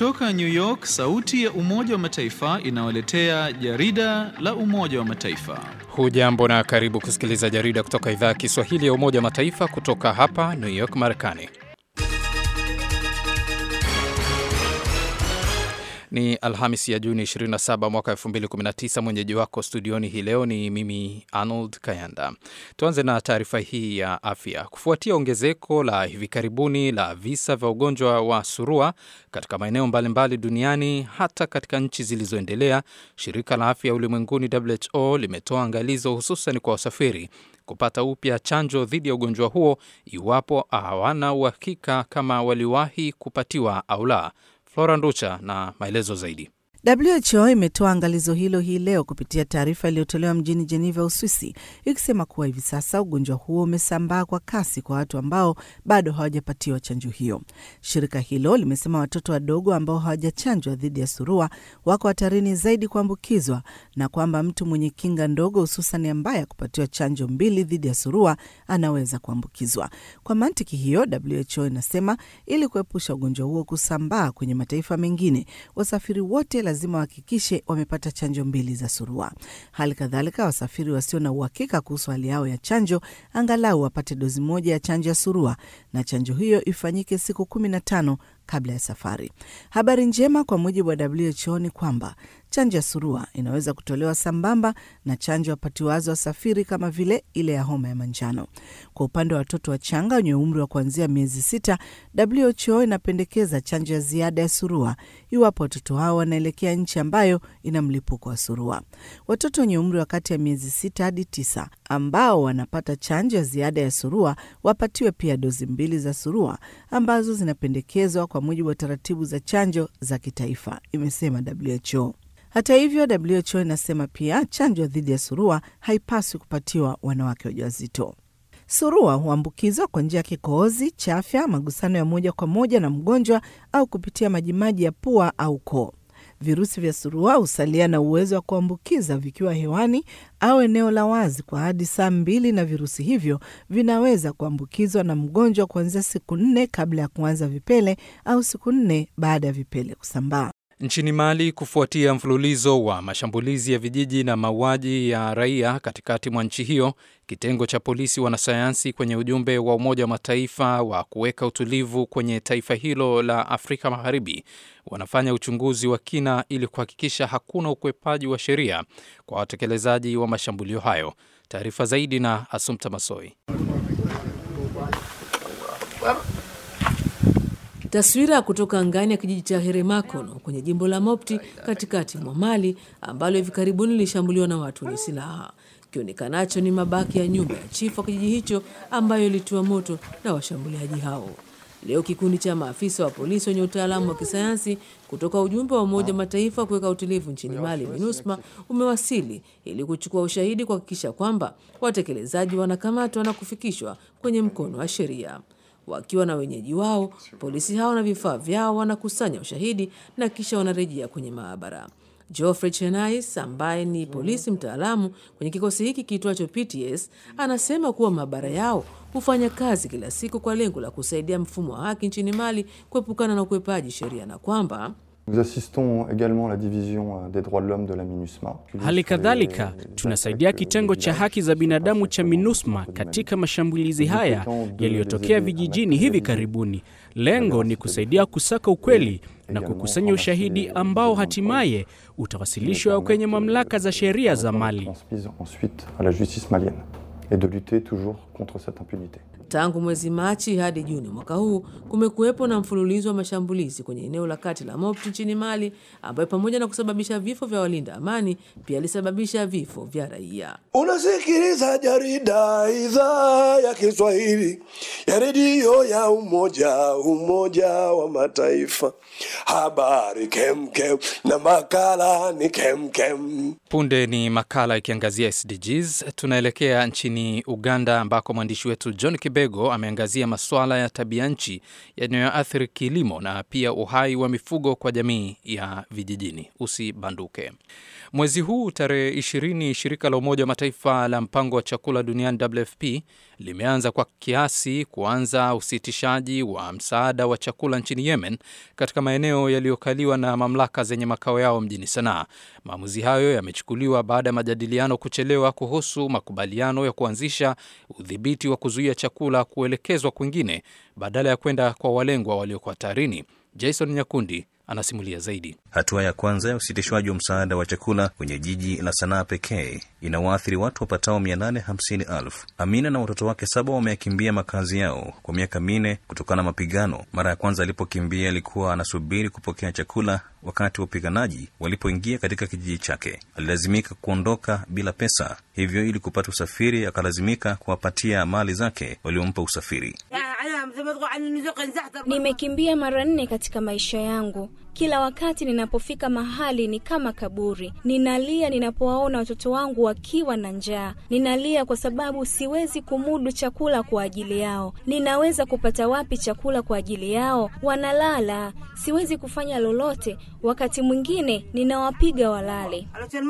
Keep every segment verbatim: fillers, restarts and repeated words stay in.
Kutoka New York, sauti ya Umoja wa Mataifa inawaletea jarida la Umoja wa Mataifa. Hujambo na karibu kusikiliza jarida kutoka idhaa ya Kiswahili ya Umoja wa Mataifa kutoka hapa New York, Marekani. Ni Alhamisi ya Juni ishirini na saba mwaka elfu mbili kumi na tisa. Mwenyeji wako studioni hii leo ni mimi Arnold Kayanda. Tuanze na taarifa hii ya afya. Kufuatia ongezeko la hivi karibuni la visa vya ugonjwa wa surua katika maeneo mbalimbali duniani, hata katika nchi zilizoendelea, shirika la afya ulimwenguni W H O limetoa angalizo hususan kwa wasafiri kupata upya chanjo dhidi ya ugonjwa huo iwapo hawana uhakika kama waliwahi kupatiwa au la. Flora Nducha na maelezo zaidi. W H O imetoa angalizo hilo hii leo kupitia taarifa iliyotolewa mjini Geneva, Uswisi, ikisema kuwa hivi sasa ugonjwa huo umesambaa kwa kasi kwa watu ambao bado hawajapatiwa chanjo hiyo. Shirika hilo limesema watoto wadogo ambao hawajachanjwa dhidi ya surua wako hatarini zaidi kuambukizwa, na kwamba mtu mwenye kinga ndogo, hususan ambaye kupatiwa chanjo mbili dhidi ya surua, anaweza kuambukizwa. Kwa mantiki hiyo, W H O inasema ili kuepusha ugonjwa huo kusambaa kwenye mataifa mengine, wasafiri wote lazima wahakikishe wamepata chanjo mbili za surua. Hali kadhalika, wasafiri wasio na uhakika kuhusu hali yao ya chanjo angalau wapate dozi moja ya chanjo ya surua, na chanjo hiyo ifanyike siku kumi na tano kabla ya safari. Habari njema kwa mujibu wa W H O ni kwamba chanjo ya surua inaweza kutolewa sambamba na chanjo wapatiwazo wasafiri kama vile ile ya homa ya manjano. Kwa upande wa watoto wachanga wenye umri wa kuanzia miezi sita, W H O inapendekeza chanjo ya ziada ya surua iwapo watoto hao wanaelekea nchi ambayo ina mlipuko wa surua. Watoto wenye umri wa kati ya miezi sita hadi tisa ambao wanapata chanjo ya ziada ya surua wapatiwe pia dozi mbili za surua ambazo zinapendekezwa kwa mujibu wa taratibu za chanjo za kitaifa, imesema W H O. Hata hivyo, W H O inasema pia chanjo dhidi ya surua haipaswi kupatiwa wanawake wajawazito. Surua huambukizwa kwa njia ya kikohozi, chafya, magusano ya moja kwa moja na mgonjwa au kupitia majimaji ya pua au koo. Virusi vya surua husalia na uwezo wa kuambukiza vikiwa hewani au eneo la wazi kwa hadi saa mbili, na virusi hivyo vinaweza kuambukizwa na mgonjwa kuanzia siku nne kabla ya kuanza vipele au siku nne baada ya vipele kusambaa. Nchini Mali, kufuatia mfululizo wa mashambulizi ya vijiji na mauaji ya raia katikati mwa nchi hiyo, kitengo cha polisi wanasayansi kwenye ujumbe wa Umoja wa Mataifa wa kuweka utulivu kwenye taifa hilo la Afrika Magharibi wanafanya uchunguzi wa kina ili kuhakikisha hakuna ukwepaji wa sheria kwa watekelezaji wa mashambulio hayo. Taarifa zaidi na Assumpta Masoi. Taswira kutoka angani ya kijiji cha Heremakono kwenye jimbo la Mopti katikati mwa Mali, ambalo hivi karibuni lilishambuliwa na watu wenye silaha. Kionekanacho ni mabaki ya nyumba ya chifu wa kijiji hicho ambayo ilitiwa moto na washambuliaji hao. Leo kikundi cha maafisa wa polisi wenye utaalamu wa kisayansi kutoka ujumbe wa Umoja Mataifa kuweka utulivu nchini Mali, MINUSMA, umewasili ili kuchukua ushahidi kuhakikisha kwamba watekelezaji wanakamatwa na kufikishwa kwenye mkono wa sheria. Wakiwa na wenyeji wao, polisi hao na vifaa vyao wanakusanya ushahidi na kisha wanarejea kwenye maabara. Geoffrey Chenais, ambaye ni polisi mtaalamu kwenye kikosi hiki kiitwacho P T S, anasema kuwa maabara yao hufanya kazi kila siku kwa lengo la kusaidia mfumo wa haki nchini Mali kuepukana na ukwepaji sheria, na kwamba Nous assistons également la division des droits de l'homme de la MINUSMA. Hali kadhalika, tunasaidia kitengo cha haki za binadamu cha MINUSMA katika mashambulizi haya yaliyotokea vijijini hivi karibuni. Lengo ni kusaidia kusaka ukweli na kukusanya ushahidi ambao hatimaye utawasilishwa kwenye mamlaka za sheria za Mali. Et de lutter toujours contre cette impunité. Tangu mwezi Machi hadi Juni mwaka huu kumekuwepo na mfululizo wa mashambulizi kwenye eneo la kati la Mopti nchini Mali, ambayo pamoja na kusababisha vifo vya walinda amani pia lisababisha vifo vya raia. Unasikiliza jarida idhaa ya Kiswahili ya redio ya Umoja Umoja wa Mataifa. Habari kem kem na makala ni kem kem. Punde ni makala ikiangazia S D Gs. Tunaelekea nchini Uganda ambako mwandishi wetu John Kibego ameangazia masuala ya tabia nchi yanayoathiri kilimo na pia uhai wa mifugo kwa jamii ya vijijini. Usibanduke. Mwezi huu tarehe ishirini, shirika la Umoja wa Mataifa la mpango wa chakula duniani W F P limeanza kwa kiasi kuanza usitishaji wa msaada wa chakula nchini Yemen katika maeneo yaliyokaliwa na mamlaka zenye makao yao mjini Sanaa. Maamuzi hayo yamechukuliwa baada ya majadiliano kuchelewa kuhusu makubaliano ya kuanzisha udhibiti wa kuzuia chakula kuelekezwa kwingine badala ya kwenda kwa walengwa waliokuwa hatarini. Jason Nyakundi anasimulia zaidi. Hatua ya kwanza ya usitishwaji wa msaada wa chakula kwenye jiji la Sanaa pekee inawaathiri watu wapatao mia nane hamsini elfu. Amina na watoto wake saba wamekimbia makazi yao kwa miaka minne kutokana na mapigano. Mara ya kwanza alipokimbia alikuwa anasubiri kupokea chakula wakati wapiganaji walipoingia katika kijiji chake. Alilazimika kuondoka bila pesa, hivyo ili kupata usafiri akalazimika kuwapatia mali zake waliompa usafiri. Nimekimbia mara nne katika maisha yangu. Kila wakati ninapofika mahali ni kama kaburi. Ninalia ninapowaona watoto wangu wakiwa na njaa. Ninalia kwa sababu siwezi kumudu chakula kwa ajili yao. Ninaweza kupata wapi chakula kwa ajili yao? Wanalala. Siwezi kufanya lolote. Wakati mwingine ninawapiga walale.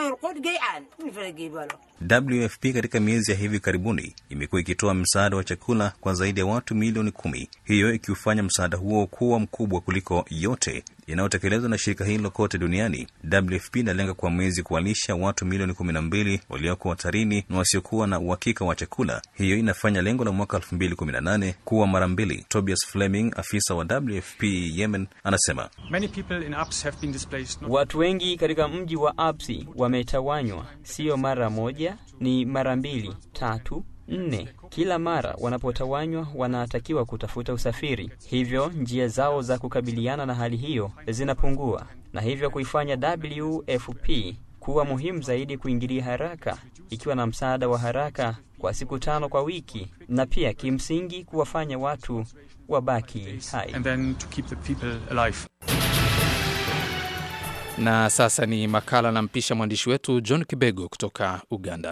W F P katika miezi ya hivi karibuni imekuwa ikitoa msaada wa chakula kwa zaidi ya watu milioni kumi. Hiyo ikiufanya msaada huo kuwa mkubwa kuliko yote yanayotekelezwa na shirika hilo kote duniani. W F P inalenga kwa mwezi kuwalisha watu milioni kumi na mbili walioko hatarini na wasiokuwa na uhakika wa chakula. Hiyo inafanya lengo la mwaka elfu mbili kumi na nane kuwa mara mbili. Tobias Fleming, afisa wa W F P Yemen, anasema Many people in Abs have been displaced. Watu wengi katika mji wa Absi wametawanywa, sio mara moja, ni mara mbili, tatu, nne. Kila mara wanapotawanywa wanatakiwa kutafuta usafiri. Hivyo njia zao za kukabiliana na hali hiyo zinapungua, na hivyo kuifanya W F P kuwa muhimu zaidi kuingilia haraka, ikiwa na msaada wa haraka kwa siku tano kwa wiki, na pia kimsingi kuwafanya watu wabaki hai. And then to keep the people alive. Na sasa ni makala na mpisha mwandishi wetu John Kibego kutoka Uganda.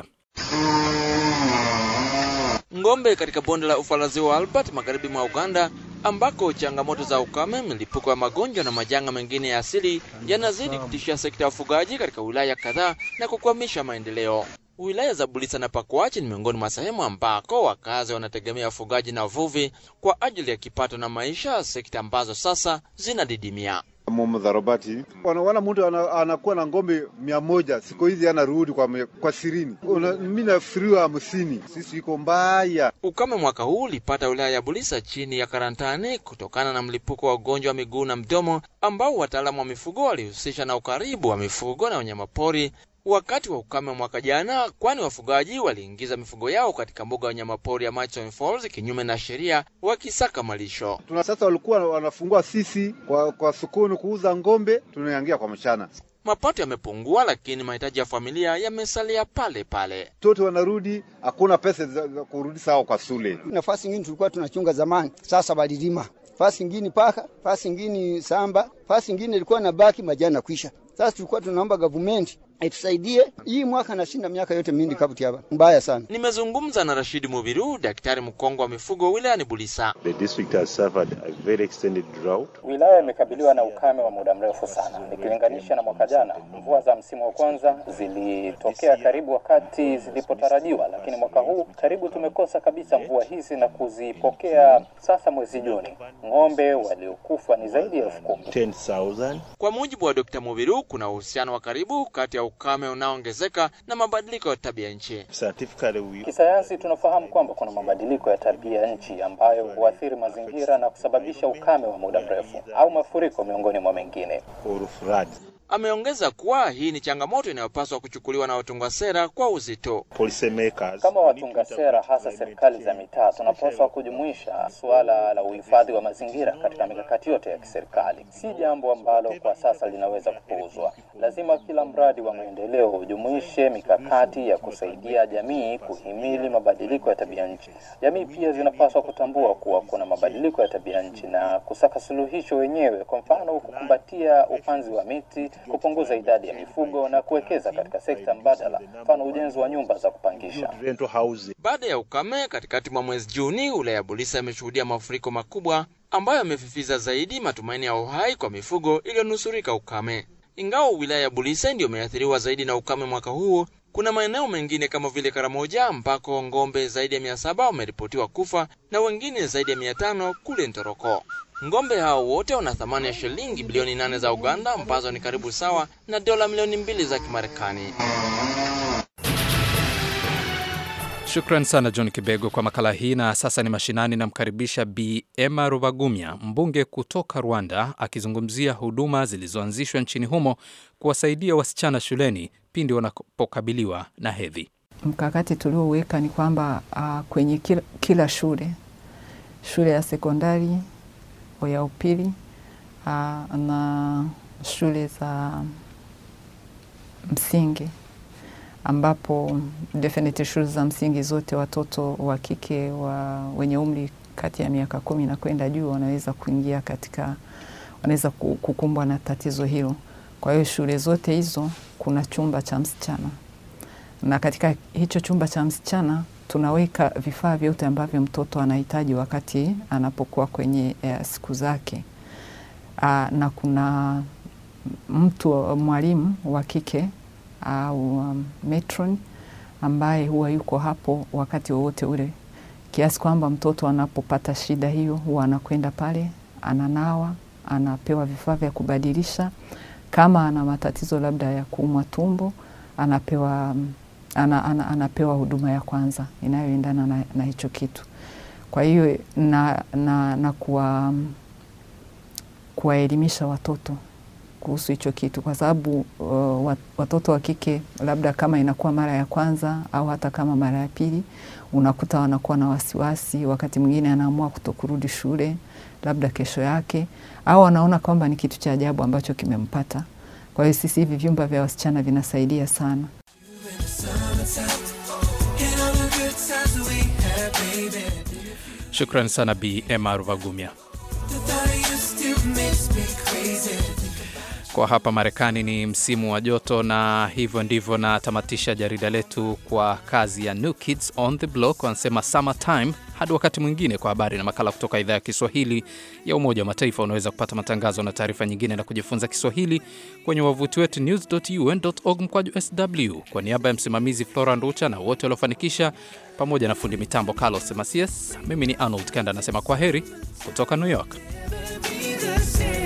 Ngombe katika bonde la ufa la Ziwa Albert magharibi mwa Uganda, ambako changamoto za ukame, milipuko ya magonjwa na majanga mengine ya asili yanazidi kutishia sekta ya ufugaji katika wilaya kadhaa na kukwamisha maendeleo. Wilaya za Bulisa na Pakwach ni miongoni mwa sehemu ambako wakazi wanategemea ufugaji na uvuvi kwa ajili ya kipato na maisha, sekta ambazo sasa zinadidimia. Mumu Dharobati wanaona mtu anakuwa na ngombe mia moja, siku hizi anarudi kwa kwa sirini. Mimi nafikiriwa hamsini. Sisi iko mbaya. Ukame mwaka huu ulipata wilaya ya Bulisa chini ya karantani kutokana na mlipuko wa ugonjwa wa miguu na mdomo ambao wataalamu wa mifugo walihusisha na ukaribu wa mifugo na wanyamapori wakati wa ukame mwaka jana, kwani wafugaji waliingiza mifugo yao katika mbuga ya wanyamapori ya Murchison Falls kinyume na sheria wakisaka malisho. Tuna sasa walikuwa wanafungua sisi kwa kwa sokoni kuuza ngombe, tunaingia kwa mchana. Mapato yamepungua, lakini mahitaji ya familia yamesalia pale pale. Watoto wanarudi, hakuna pesa za kurudi sawa kwa shule. Nafasi nyingine tulikuwa tunachunga zamani, sasa balilima. Fasi nyingine paka, fasi nyingine samba, fasi nyingine ilikuwa na baki majani kuisha. Sasa tulikuwa tunaomba government itusaidie. Hii mwaka na shinda miaka yote mindi kabuti hapa. Mbaya sana. Nimezungumza na Rashid Mubiru, daktari mkongwe wa mifugo wilayani Bulisa. The district has suffered a very extended drought. Wilaya imekabiliwa na ukame wa muda mrefu sana. Nikilinganisha na mwaka jana, mvua za msimu wa kwanza zilitokea karibu wakati zilipotarajiwa, lakini mwaka huu karibu tumekosa kabisa mvua hizi na kuzipokea sasa mwezi Juni. Ng'ombe waliokufa ni zaidi ya elfu kumi. ten thousand. Kwa mujibu wa Daktari Mubiru, kuna uhusiano wa karibu kati ya ukame unaoongezeka na mabadiliko ya tabia nchi. Kisayansi tunafahamu kwamba kuna mabadiliko ya tabia nchi ambayo huathiri mazingira na kusababisha ukame wa muda mrefu au mafuriko miongoni mwa mengine. Ameongeza kuwa hii ni changamoto inayopaswa kuchukuliwa na watunga sera kwa uzito. Kama watunga sera, hasa serikali za mitaa, tunapaswa kujumuisha suala la uhifadhi wa mazingira katika mikakati yote ya kiserikali. Si jambo ambalo kwa sasa linaweza kupuuzwa. Lazima kila mradi wa maendeleo ujumuishe mikakati ya kusaidia jamii kuhimili mabadiliko ya tabia nchi. Jamii pia zinapaswa kutambua kuwa kuna mabadiliko ya tabia nchi na kusaka suluhisho wenyewe, kwa mfano kukumbatia upanzi wa miti kupunguza idadi ya mifugo na kuwekeza katika sekta mbadala, mfano ujenzi wa nyumba za kupangisha. Baada ya ukame katikati mwa mwezi Juni, wilaya ya Bulisa imeshuhudia mafuriko makubwa ambayo yamefifiza zaidi matumaini ya uhai kwa mifugo iliyonusurika ukame. Ingawa wilaya ya Bulisa ndio imeathiriwa zaidi na ukame mwaka huu, kuna maeneo mengine kama vile Karamoja ambako ngombe zaidi ya mia saba wameripotiwa kufa na wengine zaidi ya mia tano kule Ntoroko. Ngombe hao wote wana thamani ya shilingi bilioni nane za Uganda ambazo ni karibu sawa na dola milioni mbili za Kimarekani. Shukran sana John Kibego kwa makala hii, na sasa ni mashinani na mkaribisha Bi Emma Rubagumya, mbunge kutoka Rwanda, akizungumzia huduma zilizoanzishwa nchini humo kuwasaidia wasichana shuleni pindi wanapokabiliwa na hedhi. Mkakati tulioweka ni kwamba uh, kwenye kila, kila shule, shule ya sekondari au ya upili uh, na shule za msingi, ambapo definitely shule za msingi zote watoto wa kike wa wenye umri kati ya miaka kumi na kwenda juu wanaweza kuingia katika, wanaweza kukumbwa na tatizo hilo. Kwa hiyo shule zote hizo kuna chumba cha msichana, na katika hicho chumba cha msichana tunaweka vifaa vyote ambavyo mtoto anahitaji wakati anapokuwa kwenye eh, siku zake. Aa, na kuna mtu mwalimu wa kike au um, matron ambaye huwa yuko hapo wakati wowote ule, kiasi kwamba mtoto anapopata shida hiyo huwa anakwenda pale, ananawa, anapewa vifaa vya kubadilisha. Kama ana matatizo labda ya kuumwa tumbo, anapewa ana, ana, anapewa huduma ya kwanza inayoendana na, na hicho kitu. Kwa hiyo na, na, na kuwa kuwaelimisha watoto kuhusu hicho kitu, kwa sababu uh, watoto wa kike labda kama inakuwa mara ya kwanza au hata kama mara ya pili, unakuta wanakuwa na wasiwasi, wakati mwingine anaamua kutokurudi shule labda kesho yake, au wanaona kwamba ni kitu cha ajabu ambacho kimempata. Kwa hiyo sisi hivi vyumba vya wasichana vinasaidia sana. Shukran sana Bi Emma Rubagumya. Kwa hapa Marekani ni msimu wa joto, na hivyo ndivyo na tamatisha jarida letu kwa kazi ya New Kids on the Block, wanasema summertime. Hadi wakati mwingine kwa habari na makala kutoka idhaa ya Kiswahili ya Umoja wa Mataifa. Unaweza kupata matangazo na taarifa nyingine na kujifunza Kiswahili kwenye wavuti wetu news dot u n dot org mkwaju S W. Kwa niaba ya msimamizi Flora Nducha na wote waliofanikisha, pamoja na fundi mitambo Carlos Masias, mimi ni Arnold Kanda nasema kwa heri kutoka New York.